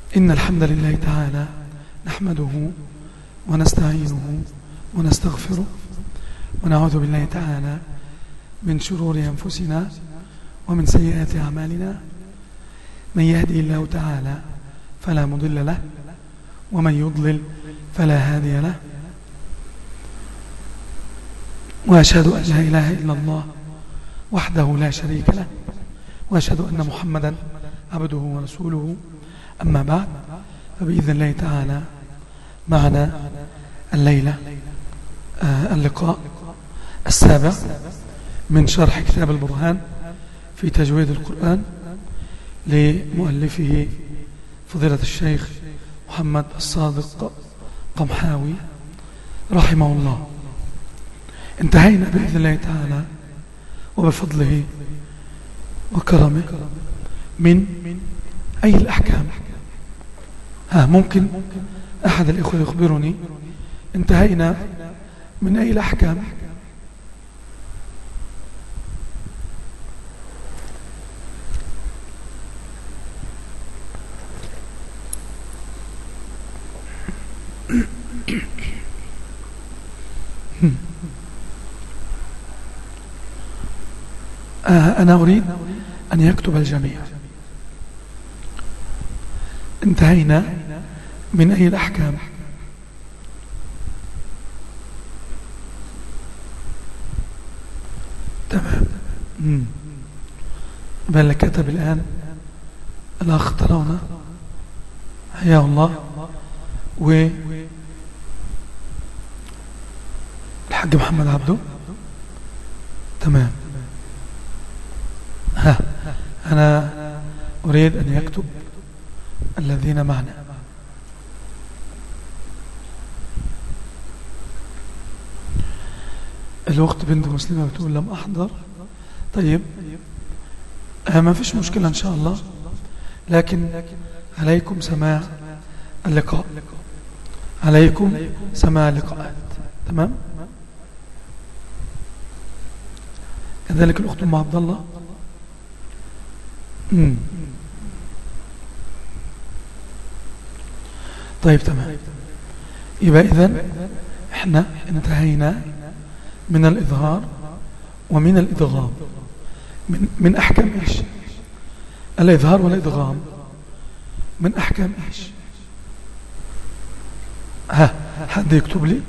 إن الحمد لله تعالى نحمده ونستعينه ونستغفره ونعوذ بالله تعالى من شرور أنفسنا ومن سيئات أعمالنا. من يهدي الله تعالى فلا مضل له ومن يضلل فلا هادي له، وأشهد أن لا إله إلا الله وحده لا شريك له، وأشهد أن محمدا عبده ورسوله. أما بعد، فبإذن الله تعالى معنا الليلة اللقاء السابع من شرح كتاب البرهان في تجويد القرآن لمؤلفه فضيلة الشيخ محمد الصادق قمحاوي رحمه الله. انتهينا بإذن الله تعالى وبفضله وكرمه من أي الأحكام. ممكن أحد الإخوة يخبرني انتهينا من أي الأحكام؟ أنا أريد أن يكتب الجميع. انتهينا من أي الأحكام؟ تمام. بل كتب الآن الأخ ترون حياه الله والحاج محمد عبده. تمام. أنا أريد أن يكتب الذين معنا. الأخت بنت مسلمة بتقول لم أحضر. طيب، ما فيش مشكلة إن شاء الله، لكن عليكم سماع اللقاء، عليكم سماع اللقاءات. تمام. كذلك الأخت أم عبد الله. طيب، تمام. يبقى إذن احنا انتهينا من الإظهار ومن الإدغام. من أحكام إيش؟ الإظهار والإدغام من أحكام إيش؟ حد يكتب لي؟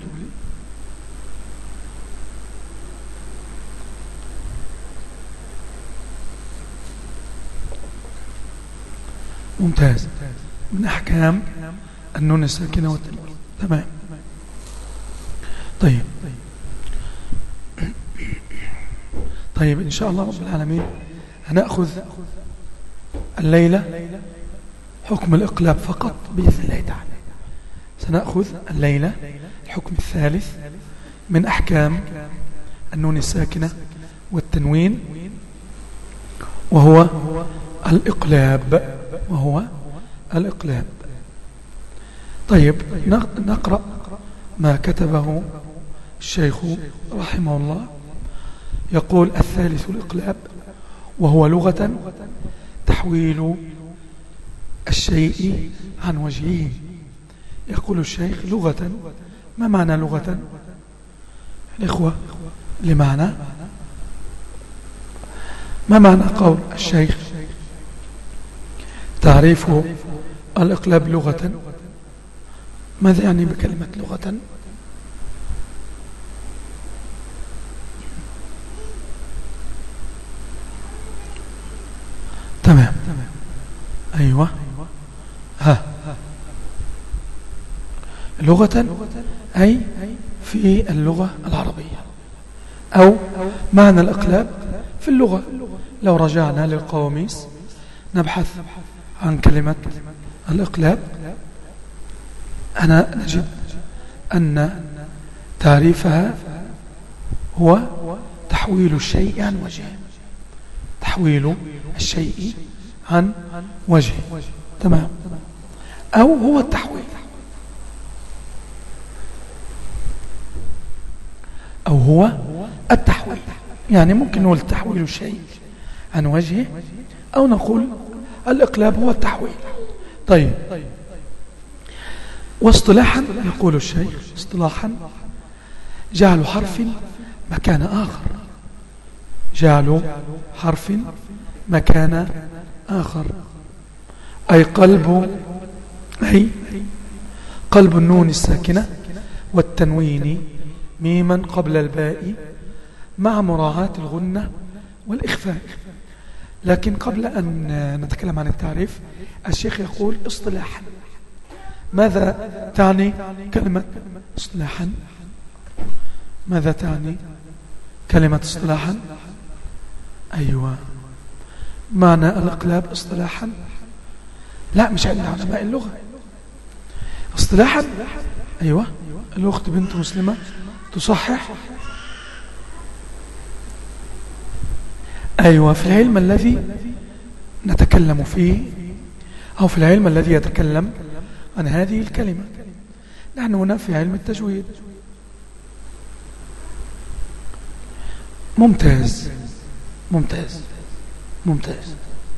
ممتاز. من أحكام النون الساكنة والتنوين. تمام. طيب إن شاء الله رب العالمين هنأخذ الليلة حكم الإقلاب فقط بإذن الله تعالى. سنأخذ الليلة الحكم الثالث من أحكام النون الساكنة والتنوين، وهو الإقلاب. طيب، نقرأ ما كتبه الشيخ رحمه الله. يقول: الثالث الإقلاب، وهو لغة تحويل الشيء عن وجهه. يقول الشيخ: لغة. ما معنى لغة؟ الإخوة لمعنى، ما معنى قول الشيخ؟ تعريف الإقلاب لغة، ماذا يعني بكلمة لغة؟ تمام. أيوة. لغة أي في اللغة العربية، أو معنى الإقلاب في اللغة. لو رجعنا للقواميس نبحث عن كلمة الإقلاب، أنا نجد أن تعريفها هو تحويل الشيء عن وجهه. تحويل الشيء عن وجهه. تمام. أو هو التحويل، أو هو التحويل. يعني ممكن نقول تحويل الشيء عن وجهه، أو نقول الإقلاب هو التحويل. طيب، واصطلاحا يقول الشيخ اصطلاحا جعل حرف مكان آخر، جعل حرف مكان آخر، أي قلب النون الساكنة والتنوين ميما قبل الباء مع مراعاة الغنة والإخفاء. لكن قبل أن نتكلم عن التعريف، الشيخ يقول اصطلاحا. ماذا تعني كلمة اصطلاحا؟ ماذا تعني كلمة اصطلاحا؟ أيوة، معنى الإقلاب اصطلاحا؟ لا، مش عند علماء اللغة اصطلاحا. أيوة، الأخت بنت مسلمة تصحح. أيوة، في العلم الذي نتكلم فيه، أو في العلم الذي يتكلم عن هذه الكلمة. نحن هنا في علم التجويد. ممتاز ممتاز ممتاز.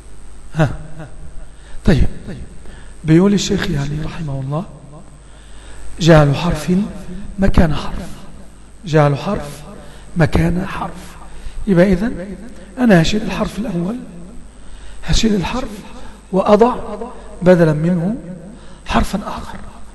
طيب، بيقول الشيخ يعني رحمه الله جعل حرف مكان حرف، جعل حرف مكان حرف. يبقى إذن أنا هشيل الحرف الأول، هشيل الحرف وأضع بدلا منه حرفا آخر.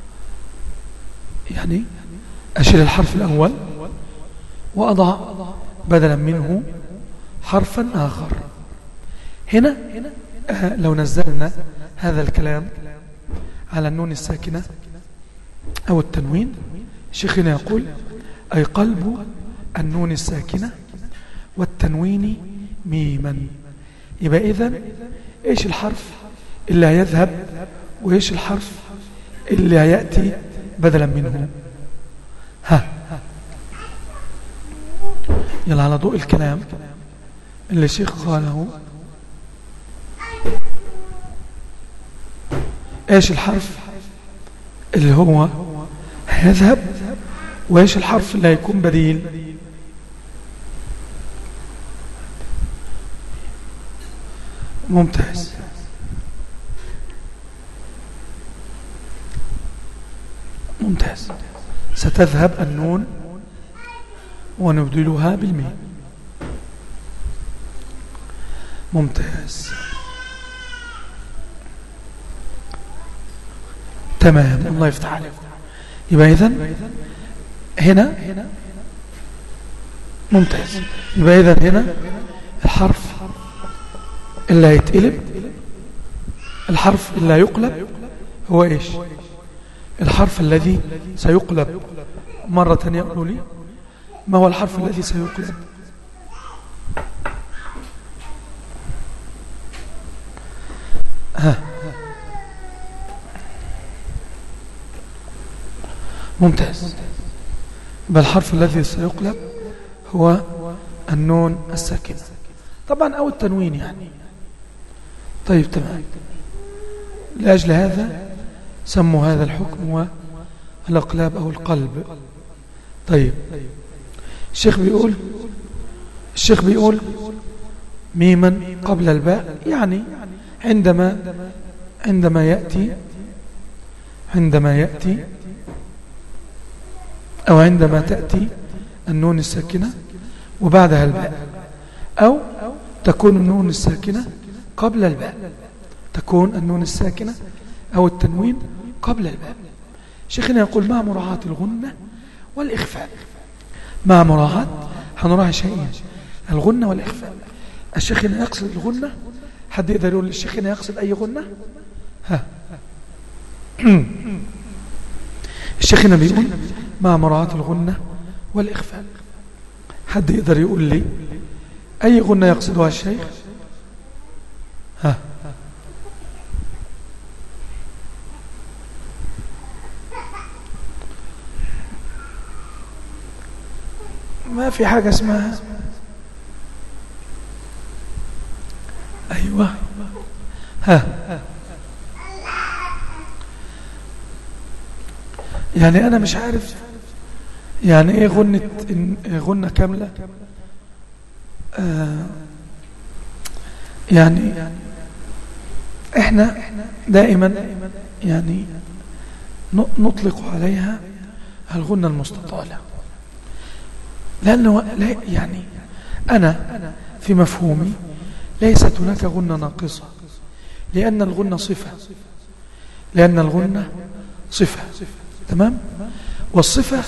يعني أشيل الحرف الأول وأضع بدلا منه حرفا آخر. هنا لو نزلنا هذا الكلام على النون الساكنة أو التنوين، شيخنا يقول أي قلب النون الساكنة والتنوين ميما. يبقى إذن إيش الحرف اللي هيذهب وإيش الحرف اللي هيأتي بدلا منه؟ يلا على ضوء الكلام اللي الشيخ قاله، ايش الحرف اللي هو هيذهب وايش الحرف اللي هيكون بديل؟ ممتاز. ممتاز. ستذهب النون ونبدلها بالميم. ممتاز. تمام، الله يفتح عليكم. يبقى إذن هنا ممتاز. يبقى إذن هنا الحرف اللي هيتقلب، الحرف اللي هيقلب هو إيش؟ الحرف الذي سيقلب. مرة ثانية قولوا لي، ما هو الحرف الذي سيقلب؟ ممتاز. بل الحرف الذي سيقلب هو النون الساكنة طبعا، أو التنوين يعني. طيب تمام. لأجل هذا سموا هذا الحكم هو الأقلاب أو القلب. طيب، الشيخ بيقول ميما قبل الباء، يعني عندما يأتي أو عندما تأتي النون الساكنة وبعدها الباء، أو تكون النون الساكنة قبل الباء، تكون النون الساكنة أو التنوين قبل الباء. شيخنا يقول مع مراعاة الغنة والإخفاء. مع مراعاة، هنراعي شيئين، الغنة والإخفاء. الشيخنا يقصد الغنة؟ حد يقدر يقول الشيخنا يقصد أي غنة؟ الشيخنا بيقول مع مراعاة الغنة والإخفاء. حد يقدر يقول لي أي غنة يقصدها الشيخ؟ ما في حاجة اسمها. أيوة. يعني أنا مش عارف يعني إيه غنة كاملة. يعني احنا دائما يعني نطلق عليها الغنة المستطالة، لأنه يعني أنا في مفهومي ليست هناك غنة ناقصة، لأن الغنة صفة. تمام؟ والصفة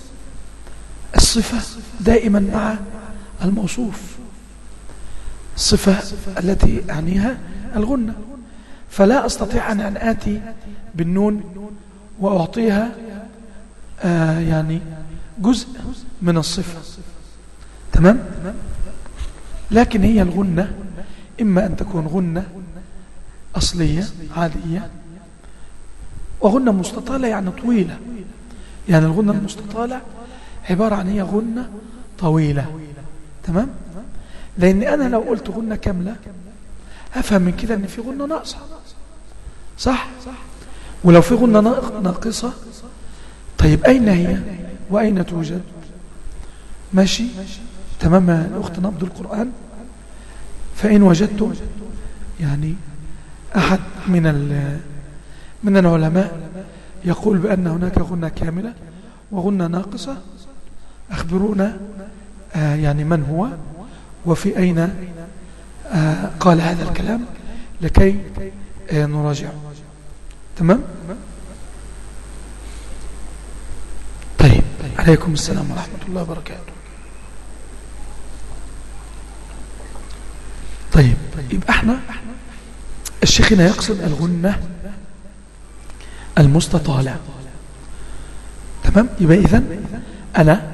دائما مع الموصوف، الصفة التي أعنيها الغنة، فلا أستطيع أن آتي بالنون وأعطيها يعني جزء من الصفة. تمام؟ لكن هي الغنة إما أن تكون غنة أصلية عادية، وغنة مستطالة يعني طويلة. يعني الغنة المستطالة عبارة عن هي غنة طويلة. تمام؟ لأن أنا لو قلت غنة كاملة أفهم من كده أن في غنة ناقصة، صح؟ ولو في غنة ناقصة، طيب أين هي وأين توجد؟ ماشي؟ تمام يا الأخت نبض القرآن. فإن وجدتم يعني أحد من العلماء يقول بأن هناك غنة كاملة وغنة ناقصة، أخبرونا يعني من هو وفي أين قال هذا الكلام لكي نراجعه. تمام؟ طيب، عليكم السلام ورحمة الله وبركاته. طيب، يبقى احنا الشيخ هنا يقصد الغنة المستطالة. تمام؟ يبقى إذن أنا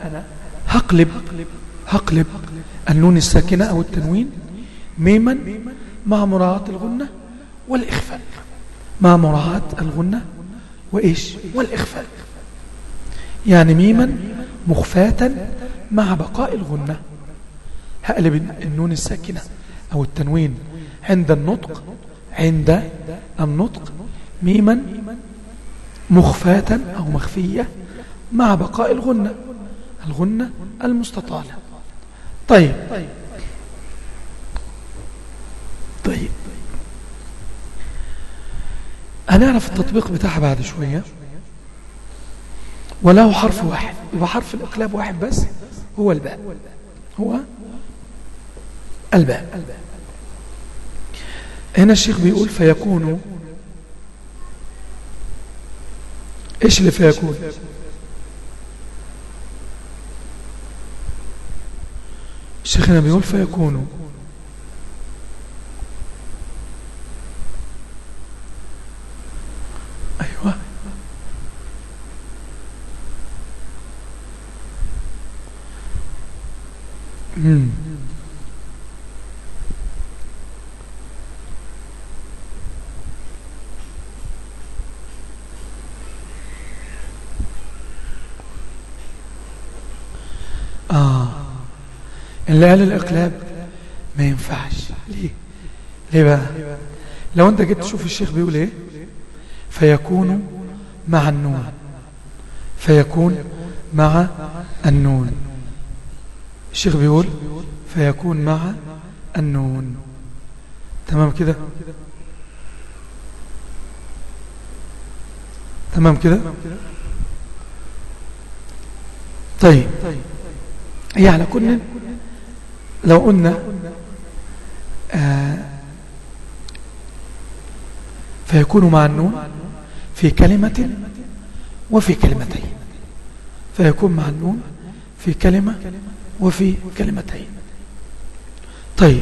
هقلب النون الساكنة أو التنوين ميما مع مراعاة الغنة والإخفاء، مع مراعاة الغنة وإيش والإخفاء، يعني ميما مخفاة مع بقاء الغنة. هقلب النون الساكنة أو التنوين عند النطق ميما مخفاة أو مخفية مع بقاء الغنة المستطالة. طيب هنعرف التطبيق بتاعها بعد شوية. وله حرف واحد، يبقى حرف الإقلاب واحد بس، هو الباء. هنا الشيخ بيقول فيكون. ايش اللي فيكون؟ الشيخ هنا بيقول فيكون ايوه اللي قال الإقلاب ما ينفعش. ليه بقى؟ لو انت جيت تشوف الشيخ بيقول ايه، فيكون مع النون. الشيخ بيقول فيكون مع النون. تمام كده؟ طيب، هي على كل لو قلنا فيكون مع النون في كلمة وفي كلمتين، فيكون مع النون في كلمة وفي كلمتين. طيب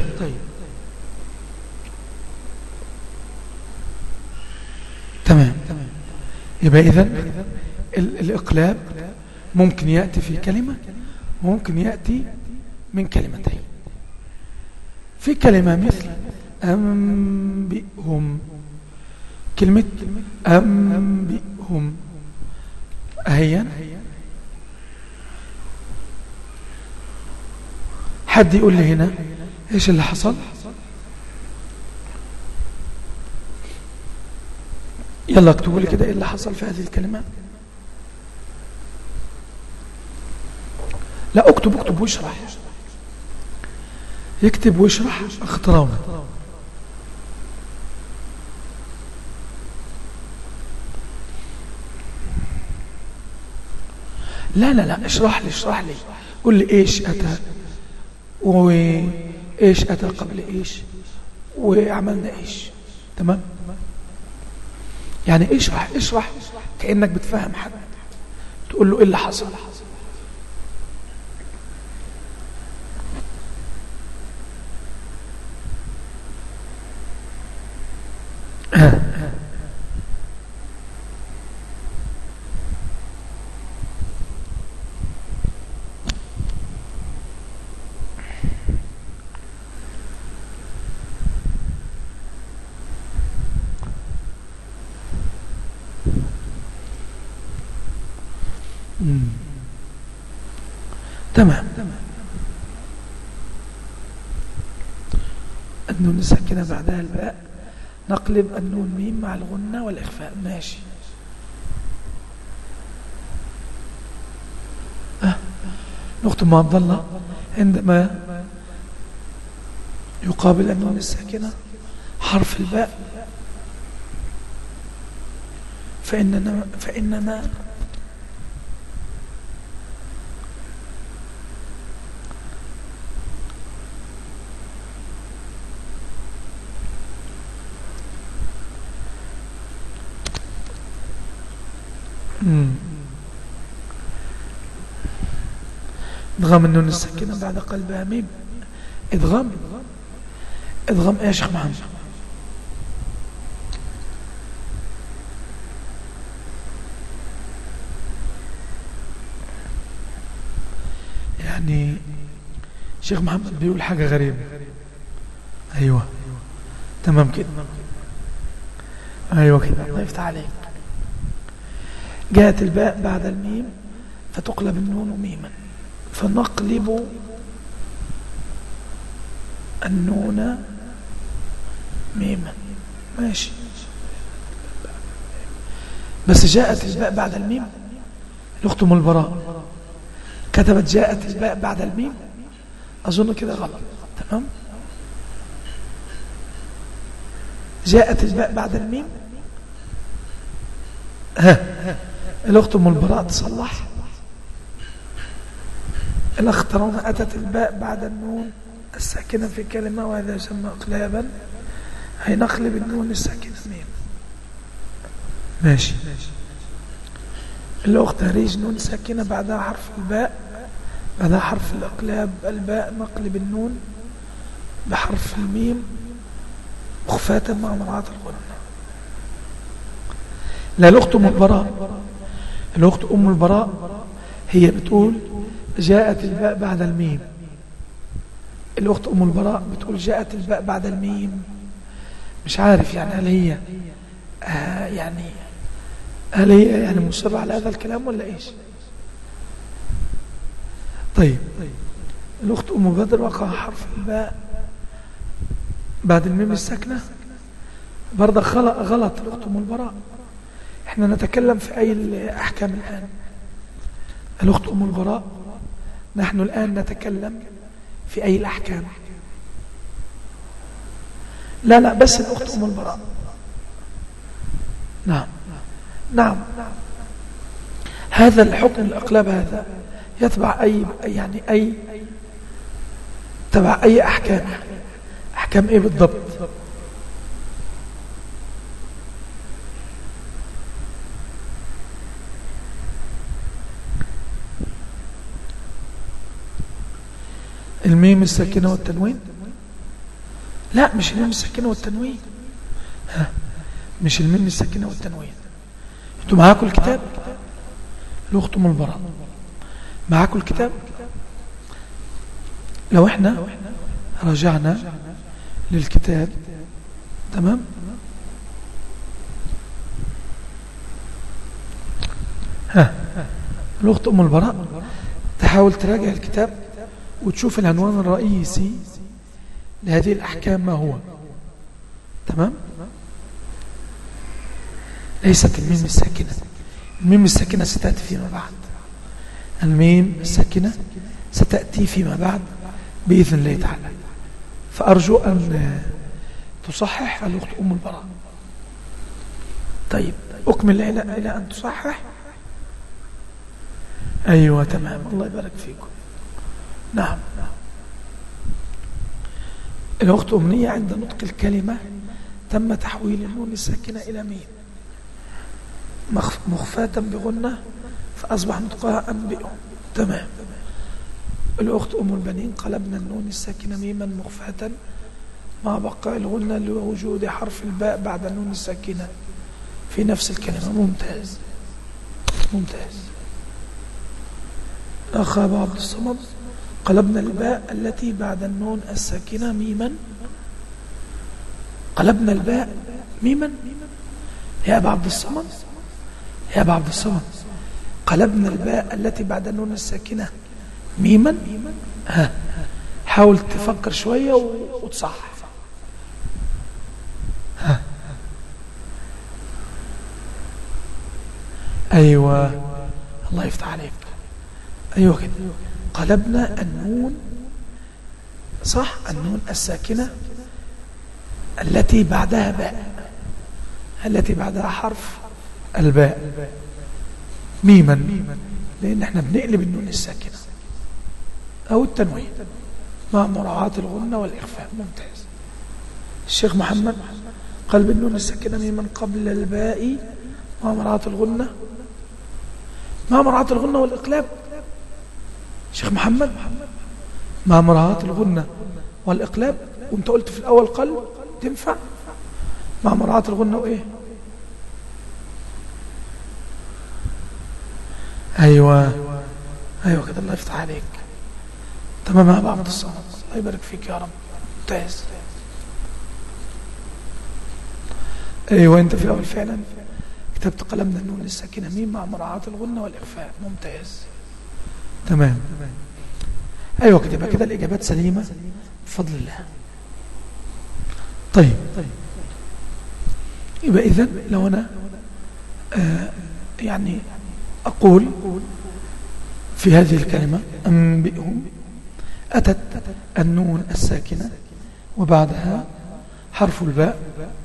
تمام. يبقى إذن الإقلاب ممكن يأتي في كلمة وممكن يأتي من كلمتين. في كلمة مثل أنبئهم، كلمة أنبئهم أهيا، حد يقول لي هنا إيش اللي حصل؟ يلا اكتبوا لي كده إيه اللي حصل في هذه الكلمات. لا، اكتب واشرح، يكتب ويشرح اختراونا. لا لا لا، اشرح لي قل لي ايش أتى وايش أتى قبل ايش وعملنا ايش. تمام؟ يعني اشرح كأنك بتفهم حد، تقول له ايه اللي حصل. تمام. النون الساكنة بعدها الباء، نقلب النون ميم مع الغنة والإخفاء. ماشي. نقطة معضلة عندما يقابل النون الساكنة حرف الباء فإننا ادغام النون الساكنة بعد قلبها ميم. ادغام ايه يا شيخ محمد؟ يعني شيخ محمد بيقول حاجة غريبة. ايوه تمام كده، ايوه كده، الله يفتح عليك. جاءت الباء بعد الميم فتقلب النون ميما، فنقلب النون ميما. ماشي. بس جاءت الباء بعد الميم، الأخت أم البراء كتبت جاءت الباء بعد الميم، أظن كده غلط. تمام؟ جاءت الباء بعد الميم. الأخت أم البراء تصلح. الأخ ترون أتت الباء بعد النون الساكنة في كلمة وهذا يسمى اقلابا، هي نقلب النون الساكنة ميم. ماشي. الأخت هريج نون ساكنة بعدها حرف الباء، بعدها حرف الإقلاب الباء، نقلب النون بحرف الميم مخفاة مع مراعاة الغنة. لا، الأخت أم البراء، الأخت أم البراء هي بتقول جاءت الباء بعد الميم. الأخت أم البراء بتقول جاءت الباء بعد الميم. مش عارف يعني هل هي يعني مصرة على هذا الكلام ولا إيش؟ طيب الأخت أم بدر وقع حرف الباء بعد الميم الساكنة برضه غلط. الأخت أم البراء احنا نتكلم في أي الأحكام الآن؟ الأخت أم البراء نحن الآن نتكلم في أي الأحكام؟ لا بس الأخت أم البراء. نعم هذا الحكم الأقلاب هذا يتبع تبع أي أحكام؟ أحكام إيه بالضبط؟ الميم الساكنة والتنوين؟ لا مش الميم الساكنة والتنوين، مش الميم الساكنة والتنوين. انتوا معاكم الكتاب؟ الأخت أم البراء معاكم الكتاب؟ لو احنا رجعنا للكتاب، تمام، الأخت أم البراء تحاول تراجع الكتاب وتشوف العنوان الرئيسي لهذه الأحكام ما هو. تمام؟ ليست الميم الساكنة. الميم الساكنة ستأتي فيما بعد. الميم الساكنة ستأتي فيما بعد بإذن الله تعالى. فأرجو أن تصحح الأخت أم البراء. طيب أكمل إلى أن تصحح. أيوة تمام، الله يبارك فيكم. نعم. الأخت أمنية عند نطق الكلمة تم تحويل النون الساكنة إلى ميم مخفاة بغنة فأصبح نطقها أنبئهم. تمام. الأخت أم البنين قلبنا النون الساكنة ميما مخفاة مع بقاء الغنة لوجود حرف الباء بعد النون الساكنة في نفس الكلمة. ممتاز ممتاز. الأخ أبو عبد الصمد قلبنا الباء التي بعد النون الساكنة ميما. قلبنا الباء ميما يا أبو عبد الصمد، يا أبو عبد الصمد قلبنا الباء التي بعد النون الساكنة ميما. ها حاول تفكر شوية وتصحح. ها أيوة الله يفتح عليك. أيوة كده قلبنا النون صح، النون الساكنة التي بعدها باء، التي بعدها حرف الباء ميما، لأن احنا بنقلب النون الساكنة أو التنوين مع مراعاة الغنة والإخفاء. ممتاز. الشيخ محمد قلب النون الساكنة ميما قبل الباء مع مراعاة الغنة، مع مراعاة الغنة والإقلاب. شيخ محمد مع مراعاة الغنة والإقلاب، وانت قلت في الأول قلب تنفع مع مراعاة الغنة وإيه؟ أيوة أيوة كده الله يفتح عليك. تمام يا أبو عبد الصمد، الله يبارك فيك يا رب. ممتاز. أيوة أنت في الأول فعلا كتبت قلمنا النون الساكنة ميم مع مراعاة الغنة والإخفاء. ممتاز. تمام. أيوة كده يبقى كده الإجابات سليمة بفضل الله. طيب يبقى إذن لو أنا يعني أقول في هذه الكلمة أنبئهم، أتت النون الساكنة وبعدها حرف الباء.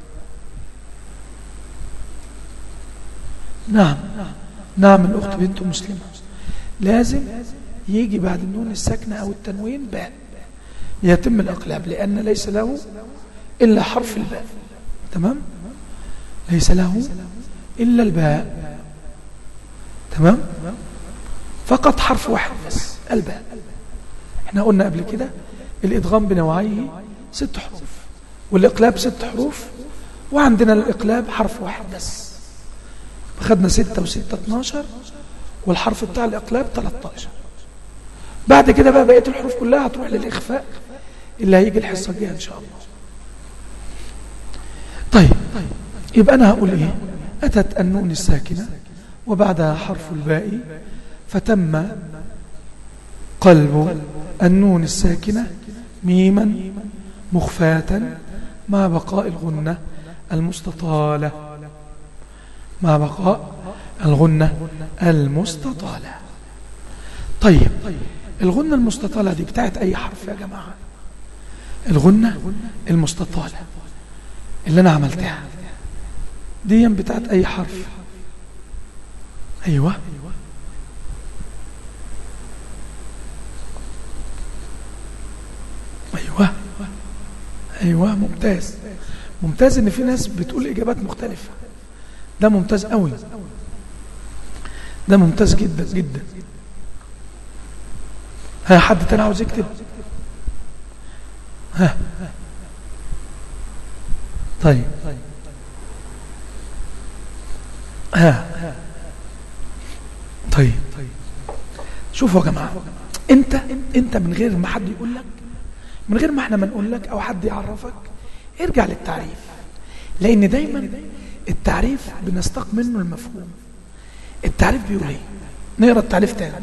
نعم نعم الأخت بنت مسلمة لازم يجي بعد النون الساكنة أو التنوين باء يتم الإقلاب، لأن ليس له إلا حرف الباء. تمام، ليس له إلا الباء. تمام، فقط حرف واحد بس الباء. احنا قلنا قبل كده الإدغام بنوعيه 6 حروف والإقلاب 6 حروف، وعندنا الإقلاب حرف واحد بس. خدنا 6 و6 12 والحرف بتاع الإقلاب 13. بعد كده بقى بقية الحروف كلها هتروح للإخفاء اللي هيجي الحصة الجاية إن شاء الله. طيب يبقى أنا هقول إيه؟ أتت النون الساكنة وبعدها حرف الباء فتم قلب النون الساكنة ميما مخفاة مع بقاء الغنة المستطالة، مع بقاء الغنة المستطالة. طيب الغنة المستطالة دي بتاعت أي حرف يا جماعة؟ الغنة المستطالة اللي أنا عملتها دي بتاعت أي حرف؟ أيوة أيوة أيوة. ممتاز ممتاز إن في ناس بتقول إجابات مختلفة. ده ممتاز قوي، ده ممتاز جدا جدا. ها حد تاني عاوز يكتب؟ ها طيب ها طيب شوفوا يا جماعة، انت من غير ما حد يقول لك، من غير ما احنا ما نقول لك او حد يعرفك، ارجع للتعريف، لان دايما التعريف بنستق منه المفهوم. التعريف بيقول ايه؟ نقرا التعريف تاني.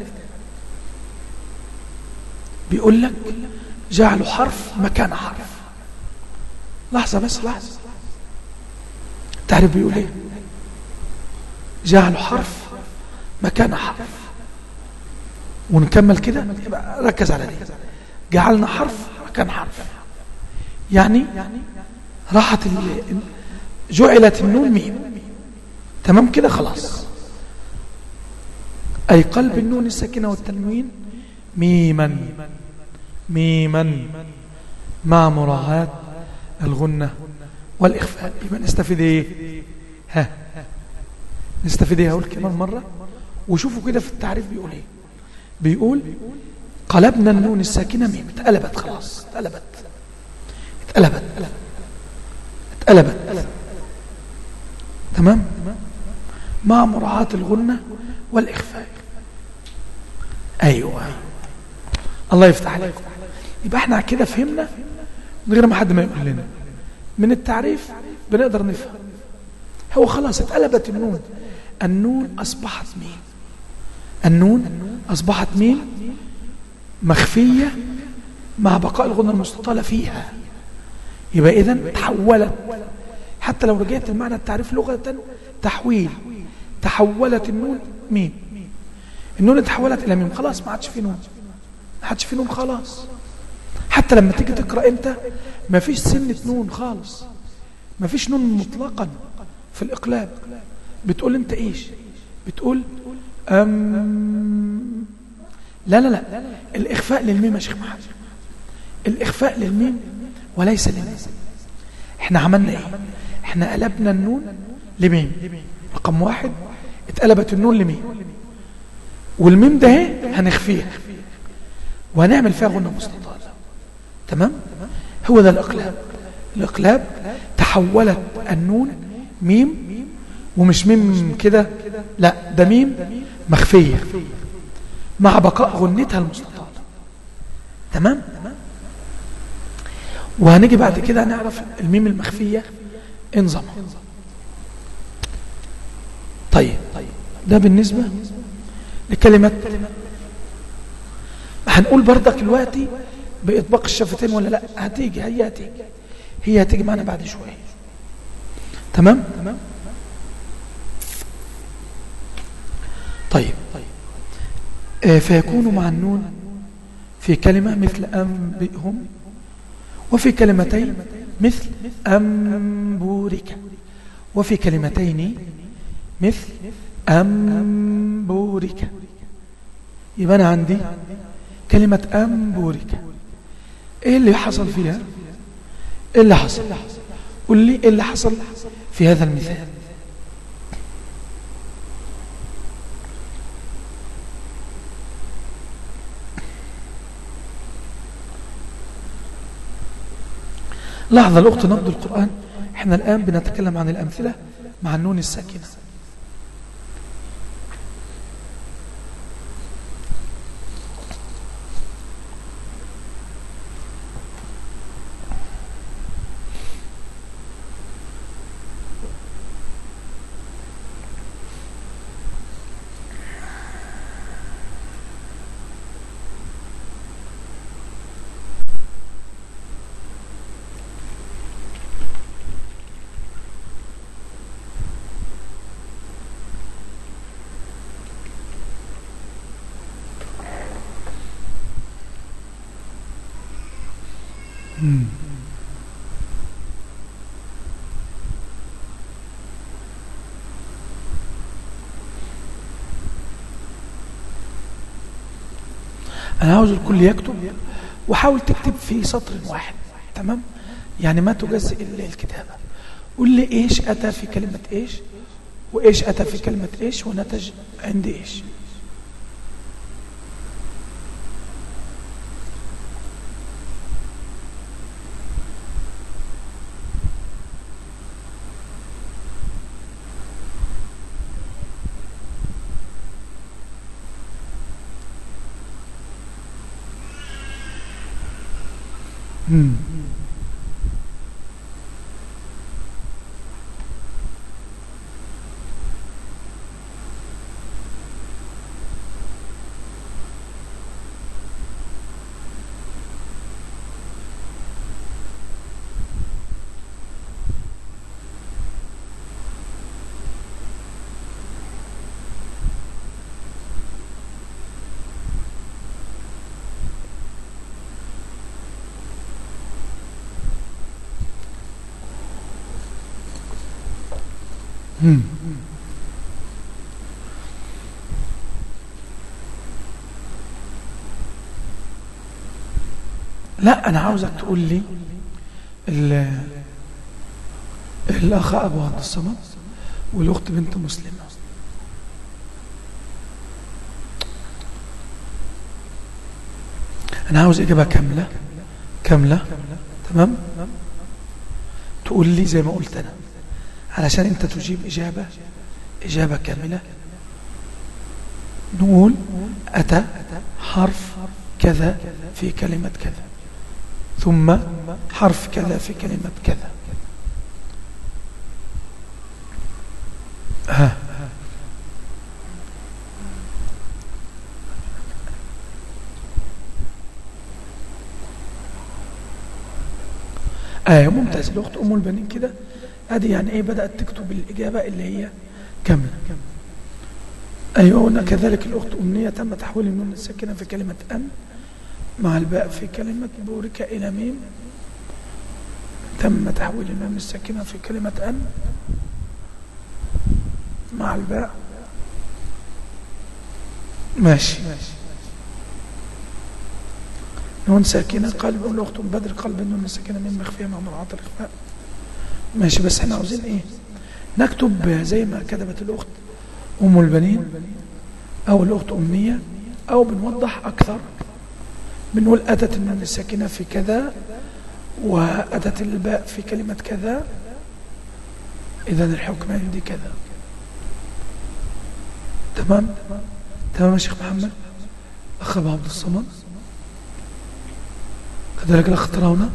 بيقول لك جعلوا حرف مكان حرف. لحظة بس لحظة. التعريف بيقول ايه؟ جعلوا حرف مكان حرف. ونكمل كده، يبقى ركز على دي. جعلنا حرف مكان حرف، يعني راحت جعلت النون ميم. تمام كده خلاص. أي قلب النون الساكنة والتنوين ميما مع مراعاة الغنة والإخفاء. يبقى نستفيد إيه؟ نستفيد إيه؟ هقول كمان مرة وشوفوا كده في التعريف بيقول إيه. بيقول قلبنا النون الساكنة ميم، اتقلبت خلاص، اتقلبت تمام، مع مراعاة الغنة والإخفاء. أيوة الله يفتح عليكم. يبقى احنا كده فهمنا من غير ما حد ما يقول لنا، من التعريف بنقدر نفهم. هو خلاص اتقلبت النون أصبحت ميم، النون أصبحت ميم مخفية مع بقاء الغنة المستطالة فيها. يبقى إذن تحولت، حتى لو رجعت المعنى التعريف لغة تحويل، تحولت النون ميم، النون تحولت إلى ميم، خلاص ما عادش في نون خلاص. حتى لما تيجي تقرأ انت ما فيش سنة نون خالص، ما فيش نون مطلقا في الإقلاب. بتقول انت ايش؟ بتقول لا الإخفاء للميم يا شيخ محمد، الإخفاء للميم وليس للميم. احنا عملنا ايه؟ احنا قلبنا النون لميم، رقم واحد اتقلبت النون لميم، والميم ده هنخفيها وهنعمل فيها غنة مستطالة. تمام؟ هو ده الإقلاب تحولت النون ميم، ومش ميم كده، لا ده ميم مخفية مع بقاء غنتها المستطالة. تمام؟ وهنيجي بعد كده نعرف الميم المخفية انظمها. طيب ده بالنسبة لكلمة. هنقول برضك دلوقتي بإطباق الشفتين ولا لا؟ هي هتيجي معنا بعد شوية. تمام؟ طيب فيكون مع النون في كلمة مثل أنبئهم، وفي كلمتين مثل أنبورك، وفي كلمتين مثل أنبورك. يبقى أنا عندي كلمة أنبورك، إيه اللي حصل فيها؟ إيه اللي حصل؟ قل لي إيه اللي حصل في هذا المثال؟ لحظة الأخت نبض القرآن، احنا الآن بنتكلم عن الأمثلة مع النون الساكنة. أنا عاوز الكل يكتب، وحاول تكتب في سطر واحد. تمام؟ يعني ما تجزئ الكتابة. قل لي إيش أتى في كلمة إيش، وإيش أتى في كلمة إيش، ونتج عند إيش. لا أنا عاوزك تقول لي الأخ أبو عبد الصمد والأخت بنت مسلمة. أنا عاوز إجابة كاملة. تمام؟ تقول لي زي ما قلت أنا، علشان أنت تجيب إجابة كاملة. نقول أتى حرف كذا في كلمة كذا، ثم حرف كذا في كلمة كذا. ممتاز. الأخت أم البنين كده هذه يعني إيه بدأت تكتب الإجابة اللي هي كاملة. أيوة. كذلك الأخت أمنية تم تحويل النون الساكنة في كلمة أن مع الباء في كلمة بورك إلى ميم. تم تحويل النون الساكنة في كلمة أن مع الباء. ماشي. نون ساكنة قلب الأخت بدر قلب النون الساكنة من مخفية مع مراعاة الإخفاء. ماشي. بس احنا عاوزين ايه؟ نكتب زي ما كتبت الأخت أم البنين أو الأخت أمنية، أو بنوضح أكثر بنقول أتت النون الساكنة في كذا وأتت الباء في كلمة كذا، إذا الحكم عندي كذا. تمام يا شيخ محمد. أخ أبو عبد الصمد كذلك الأخ تراونا.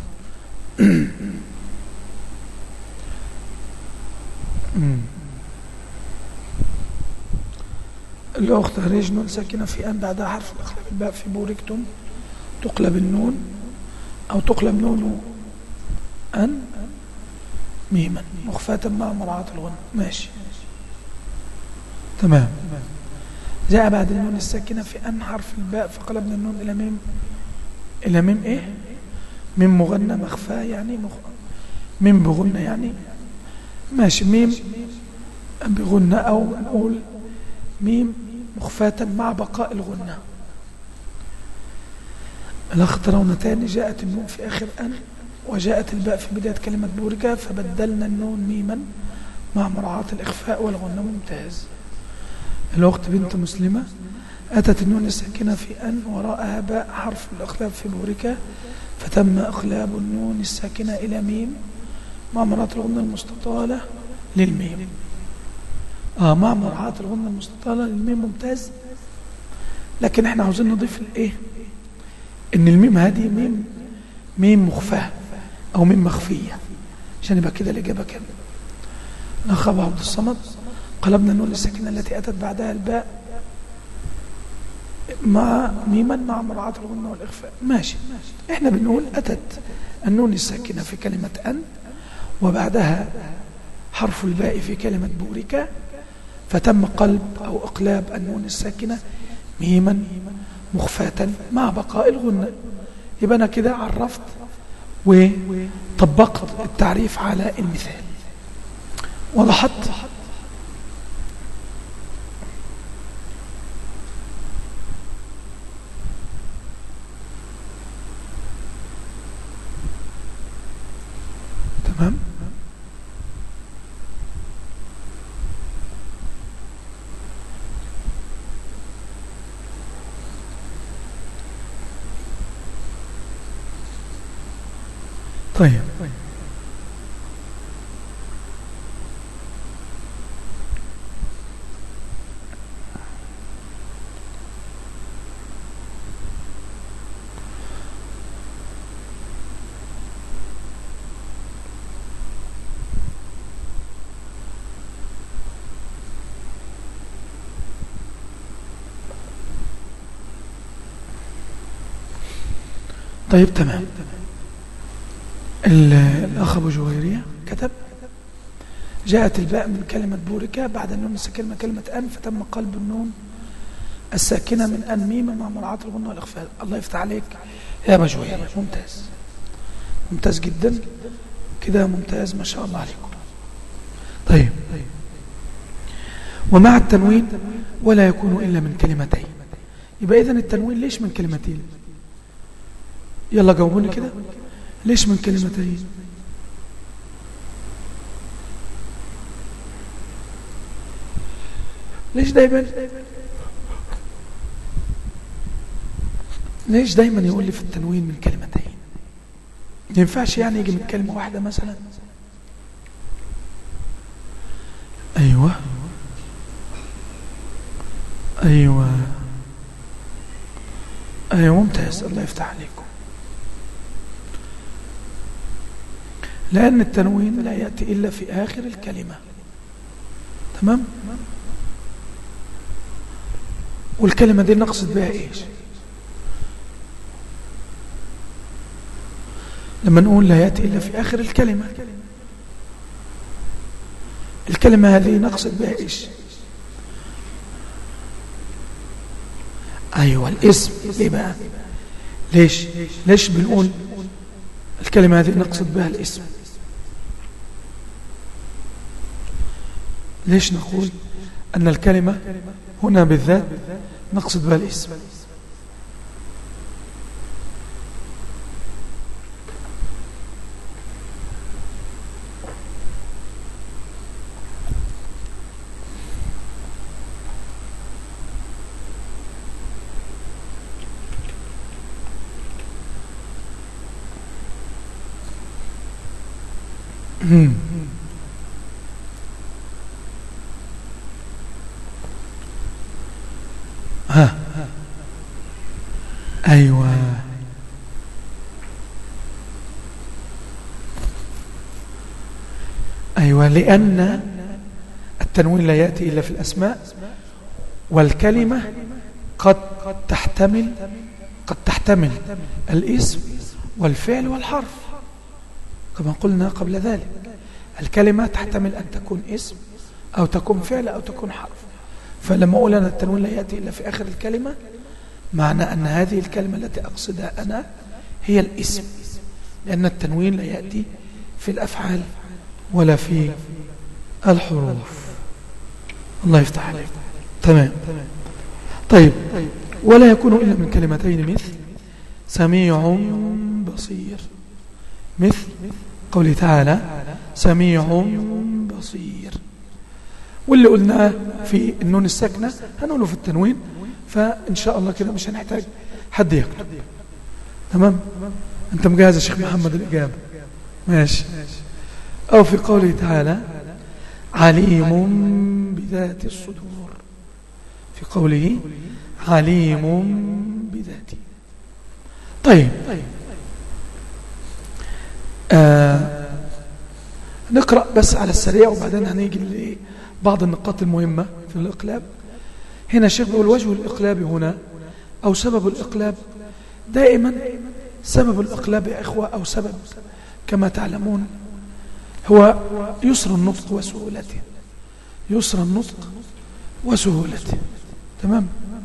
الأخت هريج نون ساكنة في أن بعدها حرف الإخلاء الباء في بوركتم تقلب النون أو تقلب نون أن ميما مخفاة مع مراعاة الغنى. ماشي. تمام. جاء بعد النون الساكنة في أن حرف الباء فقلبنا النون إلى ميم. إلى ميم إيه؟ ميم مغنى مخفاة يعني ميم بغنى يعني. ماشي. ميم بغنى أو نقول ميم مخفاة مع بقاء الغنى. الأخ ترون تاني جاءت النون في آخر أن وجاءت الباء في بداية كلمة بوركة فبدلنا النون ميما مع مراعاة الإخفاء والغنى. ممتاز. الأخت بنت مسلمة أتت النون الساكنة في أن وراءها باء حرف الإقلاب في بوركة فتم إقلاب النون الساكنة إلى ميم مع مراعاة الغنى المستطالة للميم. مع مراعاة الغنى المستطالة للميم. ممتاز. لكن احنا عاوزين نضيف الايه؟ ان الميم هذه ميم مخفاة او ميم مخفية عشان يبقى كده الإجابة كاملة. الأخ أبو عبد الصمد قلبنا النون الساكنة التي أتت بعدها الباء مع ميما مع مراعاة الغنى والإخفاء. ماشي. احنا بنقول أتت النون الساكنة في كلمة أن وبعدها حرف الباء في كلمة بوركة فتم قلب أو إقلاب النون الساكنة ميما مخفاة مع بقاء الغنى. يبقى أنا كده عرفت وطبقت التعريف على المثال. وضحت؟ تمام. طيب. طيب. تمام. الأخ أبو جويرية كتب جاءت الباء من كلمة بوركة بعد النون الساكنة كلمة أن فتم قلب النون الساكنة من أن ميم مع مراعاة الغنى والإخفاء. الله يفتح عليك يا أبو جويرية. ممتاز. ممتاز جدا كده. ممتاز ما شاء الله عليكم. طيب. ومع التنوين ولا يكون إلا من كلمتين. يبقى إذن التنوين ليش من كلمتين؟ يلا جاوبوني كده، ليش من كلمتين؟ ليش دايما يقول لي في التنوين من كلمتين؟ ينفعش يعني يجي من كلمة واحدة مثلا؟ أيوة ممتاز، الله يفتح عليكم. لأن التنوين لا يأتي إلا في آخر الكلمة، تمام؟ والكلمة دي نقصد بها إيش؟ لما نقول لا يأتي إلا في آخر الكلمة، الكلمة هذه نقصد بها إيش؟ أيوة الاسم. ليه بقى؟ ليش بنقول الكلمة هذه نقصد بها الاسم؟ ليش نقول أن الكلمة هنا بالذات نقصد بها الاسم؟ أيوة لأن التنوين لا يأتي إلا في الأسماء، والكلمة قد تحتمل الاسم والفعل والحرف، كما قلنا قبل ذلك. الكلمة تحتمل أن تكون اسم أو تكون فعل أو تكون حرف. فلما أقول أن التنوين لا يأتي إلا في آخر الكلمة، معنى أن هذه الكلمة التي أقصدها أنا هي الاسم، لأن التنوين لا يأتي في الأفعال ولا في الحروف. الله يفتح عليك. تمام. طيب، ولا يكون إلا من كلمتين مثل سميع بصير، مثل قوله تعالى سميع بصير. واللي قلناه في النون الساكنة هنقوله في التنوين، فإن شاء الله كده مش هنحتاج حد يكتب. تمام؟ أنت مجهز يا شيخ محمد الإجابة؟ ماشي. أو في قوله تعالى عليم بذات الصدور، في قوله عليم بذاته. طيب، نقرأ بس على السريع وبعدين هنيجي لبعض النقاط المهمة في الإقلاب. هنا الشيخ بيقول وجه الإقلاب هنا أو سبب الإقلاب. دائما سبب الإقلاب يا إخوة أو سبب كما تعلمون هو يسر النطق وسهولته، يسر النطق وسهولته. تمام؟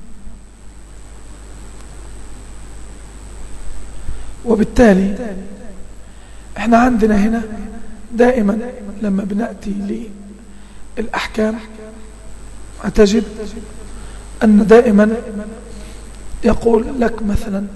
وبالتالي احنا عندنا هنا دائما لما بنأتي للأحكام هتجد أن دائما يقول لك مثلا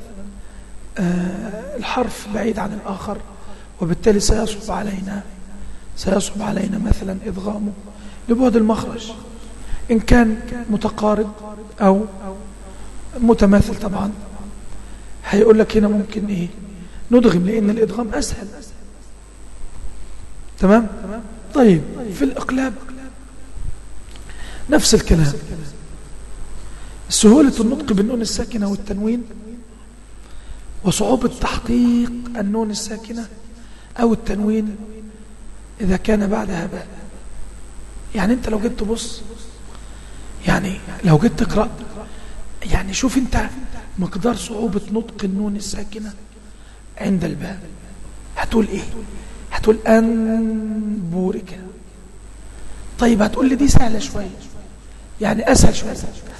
الحرف بعيد عن الآخر، وبالتالي سيصعب علينا مثلا إدغامه لبعد المخرج، إن كان متقارب أو متماثل. طبعا هيقول لك هنا ممكن إيه ندغم، لأن الإدغام أسهل. تمام؟ طيب، في الإقلاب نفس الكلام، سهولة النطق بالنون الساكنة والتنوين، وصعوبة تحقيق النون الساكنة أو التنوين إذا كان بعدها باء. يعني أنت لو جيت تبص، يعني لو جيت تقرأ، يعني شوف أنت مقدار صعوبة نطق النون الساكنة عند الباء. هتقول إيه؟ هتقول أنبورك. طيب هتقول لي دي سهلة شوية، يعني أسهل شوية.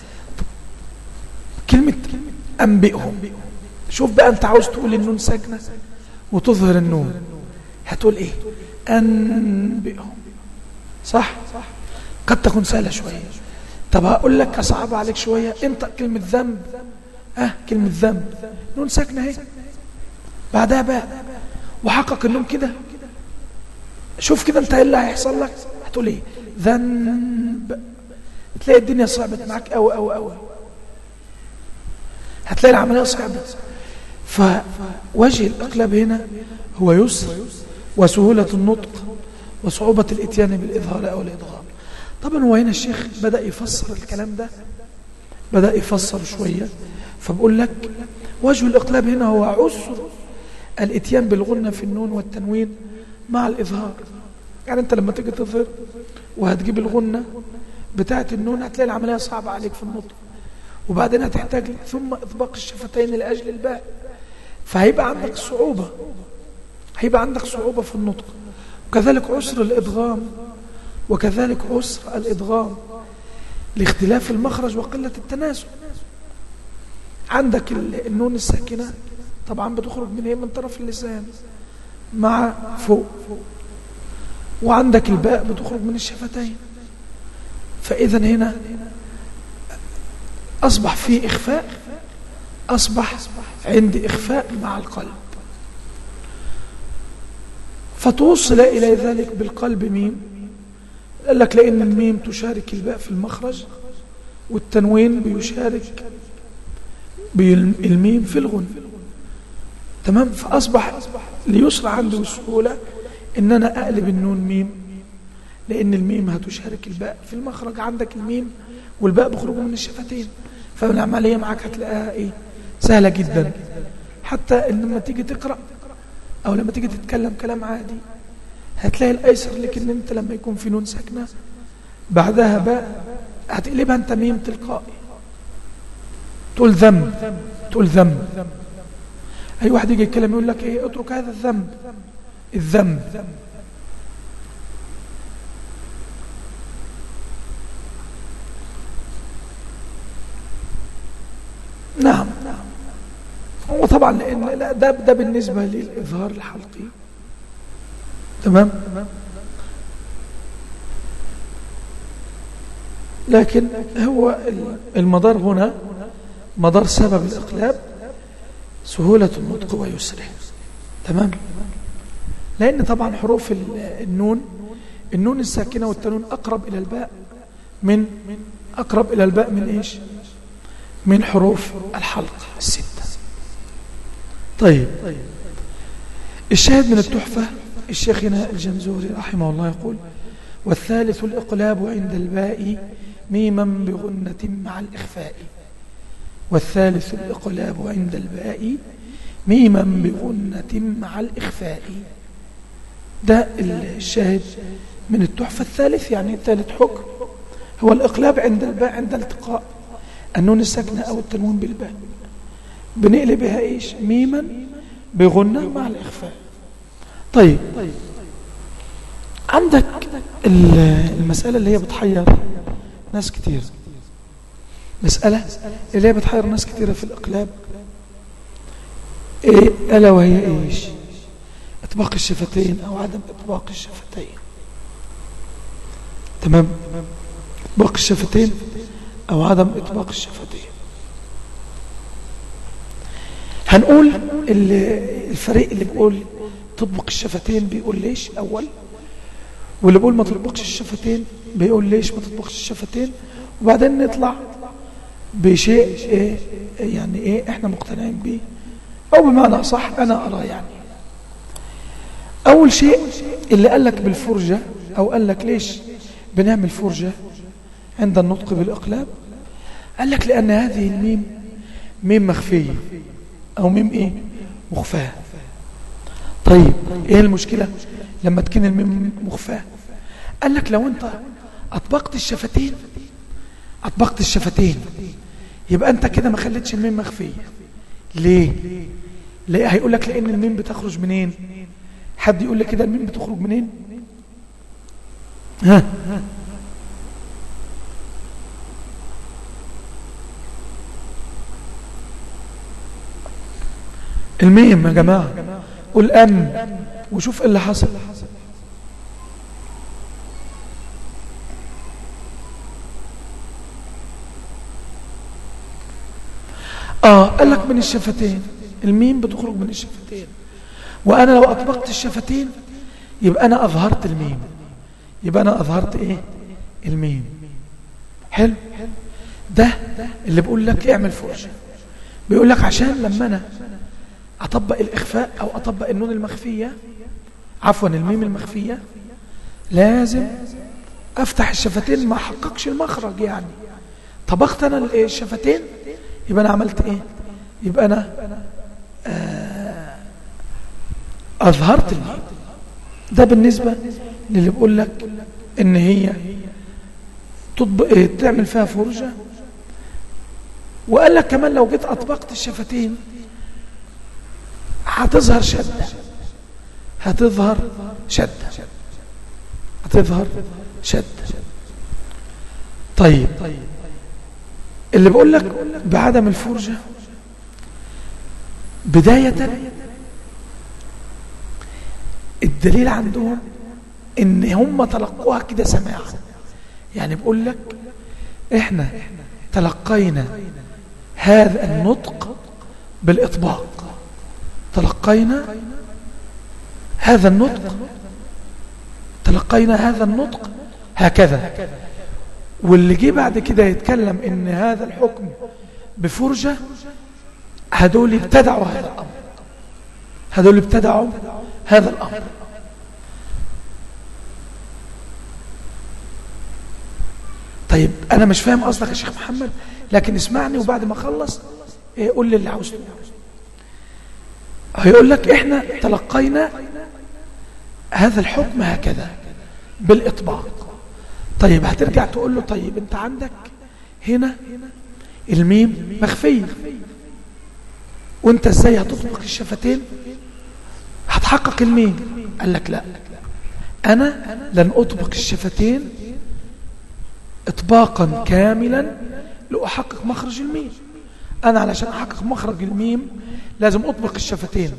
كلمة أنبئهم، شوف بقى أنت عاوز تقول النون ساكنة وتظهر النون، هتقول إيه؟ أنبئهم. صح؟ قد تكون سهلة شوية. طب هقول لك أصعب عليك شوية، انطق كلمة ذنب. كلمة ذنب نون ساكنة هي، بعدها باء وحقق النون كده. شوف كده انت ايه اللي هيحصل لك، هتقول ايه؟ ذنب. تلاقي الدنيا صعبت معاك قوي قوي قوي، هتلاقي العمليه صعبه. فوجه الاقلاب هنا هو يسر وسهوله النطق وصعوبه الاتيان بالاظهار او الادغام. طبعا هو هنا الشيخ بدا يفسر الكلام ده، بدا يفسر شويه، فبقول لك وجه الاقلاب هنا هو عسر الاتيان بالغنه في النون والتنوين مع الإظهار. يعني أنت لما تيجي تظهر وهتجيب الغنة بتاعة النون هتلاقي العملية صعبة عليك في النطق، وبعدين هتحتاج ثم إطباق الشفتين لأجل الباء، فهيبقى عندك صعوبة، هيبقى عندك صعوبة في النطق. وكذلك عسر الإدغام، وكذلك عسر الإدغام لاختلاف المخرج وقلة التناسب. عندك النون الساكنة طبعا بتخرج من طرف اللسان مع فوق، وعندك الباء بتخرج من الشفتين، فإذا هنا أصبح في إخفاء، أصبح عندي إخفاء مع القلب، فتوصل إلى ذلك بالقلب ميم. قال لك لأن الميم تشارك الباء في المخرج، والتنوين بيشارك بالميم في الغن. تمام. فأصبح ليسرع عندي والسهولة إن أنا أقلب النون ميم، لأن الميم هتشارك الباء في المخرج. عندك الميم والباء بخرجوا من الشفتين، فالعملية معك هتلاقيها إيه؟ سهلة جدا. حتى لما تيجي تقرأ أو لما تيجي تتكلم كلام عادي هتلاقي الأيسر لك إن أنت لما يكون في نون ساكنة بعدها باء هتقلبها أنت ميم تلقائي، تقول ذنب، تقول ذنب. أي واحد يجي يتكلم يقول لك إيه؟ اترك هذا الذنب، الذنب. نعم. هو طبعا لأن ده بالنسبة للإظهار الحلقي. تمام. لكن هو المدار هنا مدار سبب الإقلاب سهولة النطق ويسره. تمام. لأن طبعا حروف النون الساكنة والتنون أقرب إلى الباء من إيش؟ من حروف الحلق الستة. طيب، الشاهد من التحفة الشيخ الجنزوري رحمه الله يقول: والثالث الإقلاب عند الباء ميما بغنة مع الإخفاء. والثالث الإقلاب عند الباء ميما بغنة مع الإخفاء. ده الشاهد من التحفة. الثالث يعني الثالث حكم هو الإقلاب عند الباء عند التقاء النون الساكنة أو التنوين بالباء، بنقلبها إيش؟ ميما بغنة مع الإخفاء. طيب، عندك المسألة اللي هي بتحير ناس كتير، مسألة اللي هي بتحير ناس كتيرة في الإقلاب، إيه ألا وهي إيش؟ إطباق الشفتين أو عدم إطباق الشفتين. تمام. إطباق الشفتين أو عدم إطباق الشفتين. هنقول الفريق اللي بيقول تطبق الشفتين بيقول ليش أول، واللي بيقول ما تطبقش الشفتين بيقول ليش ما تطبقش الشفتين، وبعدين نطلع بشيء يعني ايه احنا مقتنعين به، او بمعنى صح انا ارى. يعني اول شيء اللي قال لك بالفرجة، او قال لك ليش بنعمل فرجة عند النطق بالاقلاب، قال لك لان هذه الميم ميم مخفية او ميم ايه مخفاة. طيب ايه المشكلة لما تكون الميم مخفاة؟ قال لك لو انت اطبقت الشفتين يبقى انت كده ما خليتش الميم مخفية. ليه؟ هيقول لك لان الميم بتخرج منين؟ حد يقول لك كده الميم بتخرج منين؟ ها الميم يا جماعة، قول وشوف ايه اللي حصل. قال لك من الشفتين. الميم بتخرج من الشفتين، وأنا لو أطبقت الشفتين يبقى أنا أظهرت الميم، يبقى أنا أظهرت إيه؟ الميم. حلو. ده اللي بقول لك اعمل فرجة. بيقول لك عشان لما أنا أطبق الإخفاء أو أطبق النون المخفية، عفوا الميم المخفية، لازم أفتح الشفتين ما أحققش المخرج. يعني طبقت أنا الشفتين يبقى أنا عملت إيه؟ يبقى أنا أظهرت الميم. ده بالنسبة للي بقول لك إن هي تعمل فيها فرجة. وقال لك كمان لو جيت أطبقت الشفتين هتظهر شدة، هتظهر شدة. طيب اللي بقول لك بعدم الفرجة بداية الدليل عندهم ان هم تلقوها كده سماعا. يعني بقول لك احنا تلقينا هذا النطق بالإطباق، تلقينا هذا النطق هكذا. واللي جه بعد كده يتكلم ان هذا الحكم بفرجة، هدول ابتدعوا هذا الأمر. طيب أنا مش فاهم قصدك يا شيخ محمد، لكن اسمعني وبعد ما أخلص قول لي اللي عاوزه. هيقول لك إحنا تلقينا هذا الحكم هكذا بالإطباق. طيب هترجع تقول له طيب أنت عندك هنا الميم مخفية، وأنت إزاي هتطبق الشفتين هتحقق الميم؟ قال لك لا، أنا لن أطبق الشفتين إطباقا كاملا لأحقق مخرج الميم. أنا علشان أحقق مخرج الميم لازم أطبق الشفتين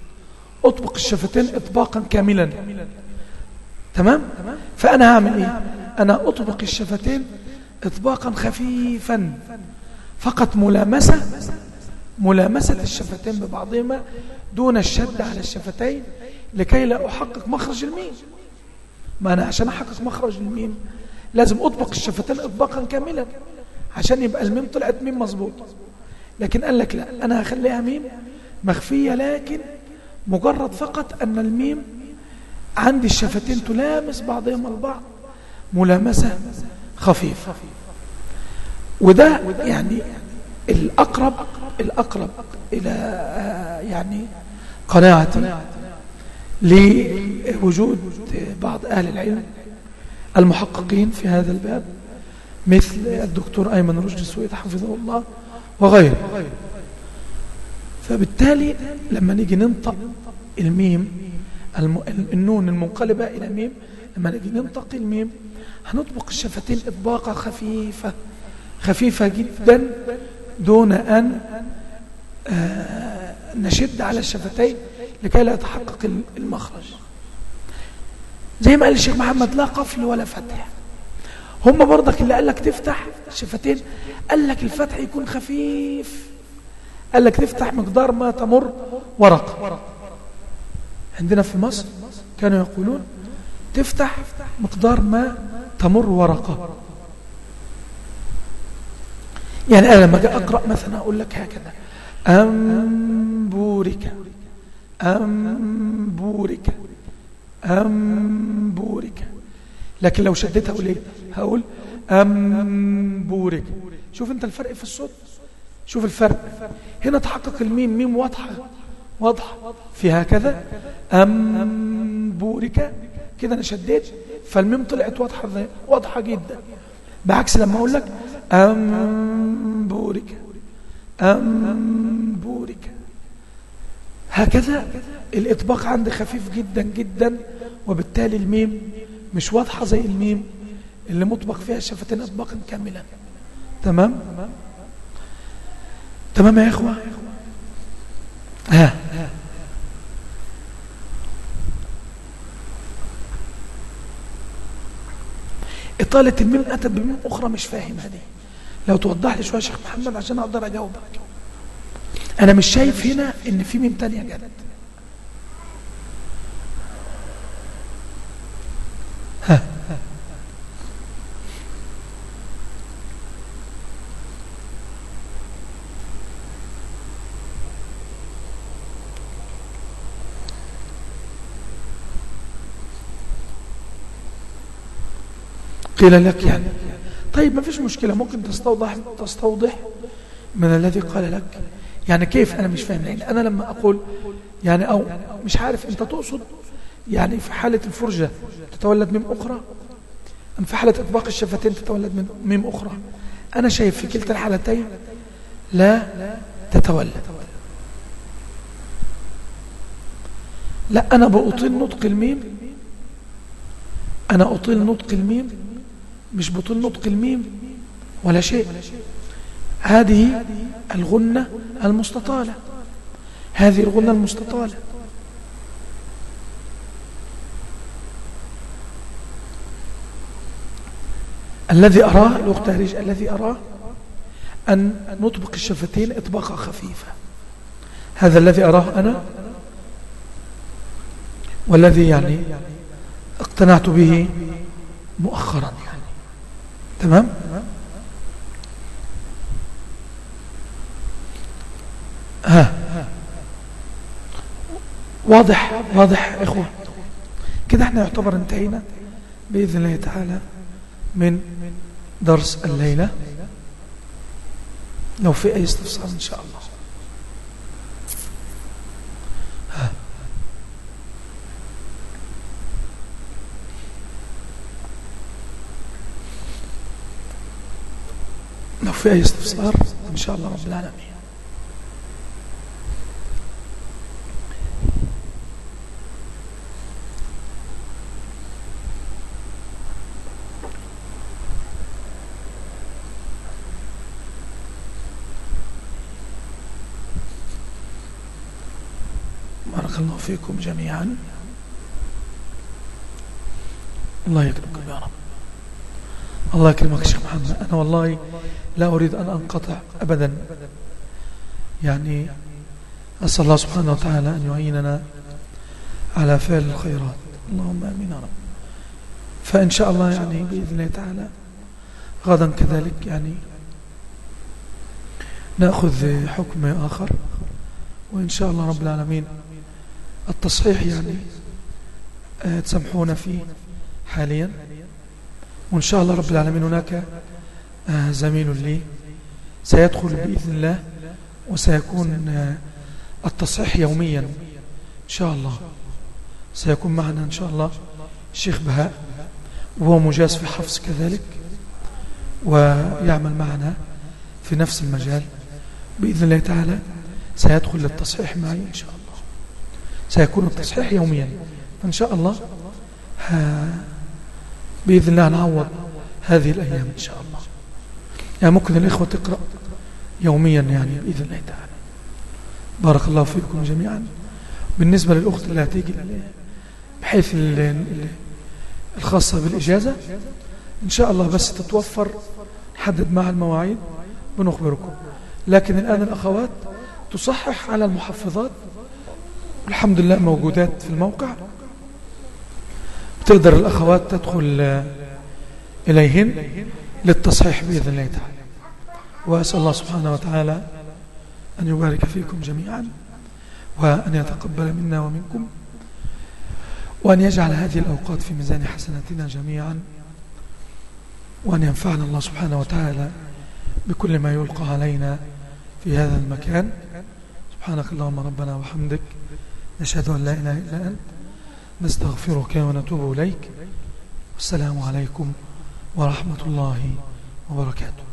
إطباقا كاملا. تمام؟ فأنا هعمل إيه؟ أنا أطبق الشفتين إطباقا خفيفا، فقط ملامسة الشفتين ببعضهما دون الشد على الشفتين لكي لا أحقق مخرج الميم. ما أنا عشان أحقق مخرج الميم لازم أطبق الشفتين إطباقا كاملا عشان يبقى الميم طلعت ميم مظبوط. لكن قال لك لا، أنا هخليها ميم مخفية، لكن مجرد فقط أن الميم عندي الشفتين تلامس بعضهما البعض ملامسة خفيفة. وده يعني الأقرب إلى يعني قناعتي لوجود بعض أهل العلم المحققين في هذا الباب مثل الدكتور أيمن رشدي السويد حفظه الله وغيره. فبالتالي لما نيجي ننطق الميم النون المنقلبة إلى ميم، لما نيجي ننطق الميم هنطبق الشفتين إطباقة خفيفة جدا دون أن نشد على الشفتين لكي لا يتحقق المخرج. زي ما قال الشيخ محمد لا قفل ولا فتح. هم برضك اللي قال لك تفتح الشفتين قال لك الفتح يكون خفيف، قال لك تفتح مقدار ما تمر ورقة. عندنا في مصر كانوا يقولون تفتح مقدار ما تمر ورقة. يعني أنا لما أجي أقرأ مثلا أقول لك هكذا أنبورك أنبورك، لكن لو شديتها أقول إيه؟ هقول أنبورك. شوف أنت الفرق في الصوت، شوف الفرق هنا. تحقق الميم ميم واضحة في هكذا أنبورك كده، أنا شديت فالميم طلعت واضحة جدا، بعكس لما أقول لك أنبورك هكذا الإطباق عندي خفيف جدا جدا، وبالتالي الميم مش واضحة زي الميم اللي مطبق فيها الشفتين إطباقا كاملا. تمام يا إخوة. إطالة الميم أتت بميم أخرى مش فاهم هذه، لو توضح لي شوية يا شيخ محمد عشان أقدر أجاوبك. أنا مش شايف هنا إن في ميم تانية جت. ها قيل لك يعني. طيب ما فيش مشكلة، ممكن تستوضح من الذي قال لك. يعني كيف؟ أنا مش فاهم. لأن أنا لما أقول يعني أو مش عارف أنت تقصد يعني في حالة الفرجة تتولد ميم أخرى أم في حالة إطباق الشفتين تتولد من ميم أخرى. أنا شايف في كلتا الحالتين لا تتولد. لا، أنا بأطيل نطق الميم، أنا أطيل نطق الميم، مش بطيل نطق الميم ولا شيء. هذه الغنة المستطالة، هذه الغنة المستطالة. الذي أراه الأخت هريج، الذي أراه أن نطبق الشفتين إطباقا خفيفة، هذا الذي أراه أنا، والذي يعني اقتنعت به مؤخرا يعني. تمام؟ ها واضح إخوة كده. احنا يعتبر انتهينا بإذن الله تعالى من درس الليلة. لو في أي استفسار إن شاء الله. لو في أي استفسار إن شاء الله رب العالمين. بارك الله فيكم جميعا. الله يكرمكم يا رب. الله يكرمك يا شيخ محمد. أنا والله لا أريد أن أنقطع أبدا، يعني أسأل الله سبحانه وتعالى أن يعيننا على فعل الخيرات. اللهم آمين يا رب. فإن شاء الله يعني بإذن الله تعالى غدا كذلك يعني نأخذ حكم آخر، وإن شاء الله رب العالمين التصحيح يعني تسامحونا فيه حاليا. وإن شاء الله رب العالمين هناك زميل لي سيدخل بإذن الله، وسيكون التصحيح يوميا إن شاء الله. سيكون معنا إن شاء الله الشيخ بهاء، وهو مجاز في حفظ كذلك، ويعمل معنا في نفس المجال بإذن الله تعالى. سيدخل للتصحيح معي إن شاء الله. سيكون التصحيح يوميا فإن شاء الله بإذن الله نعوض هذه الأيام إن شاء الله. يعني ممكن الإخوة تقرأ يوميا يعني بإذن الله تعالى. بارك الله فيكم جميعا. بالنسبة للأخت اللي هتيجي بحيث الخاصة بالإجازة إن شاء الله بس تتوفر، نحدد مع المواعيد بنخبركم. لكن الآن الأخوات تصحح على المحفظات الحمد لله موجودات في الموقع، تقدر الأخوات تدخل إليهن للتصحيح بإذن الله تعالى. وأسأل الله سبحانه وتعالى أن يبارك فيكم جميعا، وأن يتقبل منا ومنكم، وأن يجعل هذه الأوقات في ميزان حسناتنا جميعا، وأن ينفعنا الله سبحانه وتعالى بكل ما يلقى علينا في هذا المكان. سبحانك اللهم ربنا وحمدك، نشهد أن لا إله إلا أنت، نستغفرك ونتوب إليك. والسلام عليكم ورحمة الله وبركاته.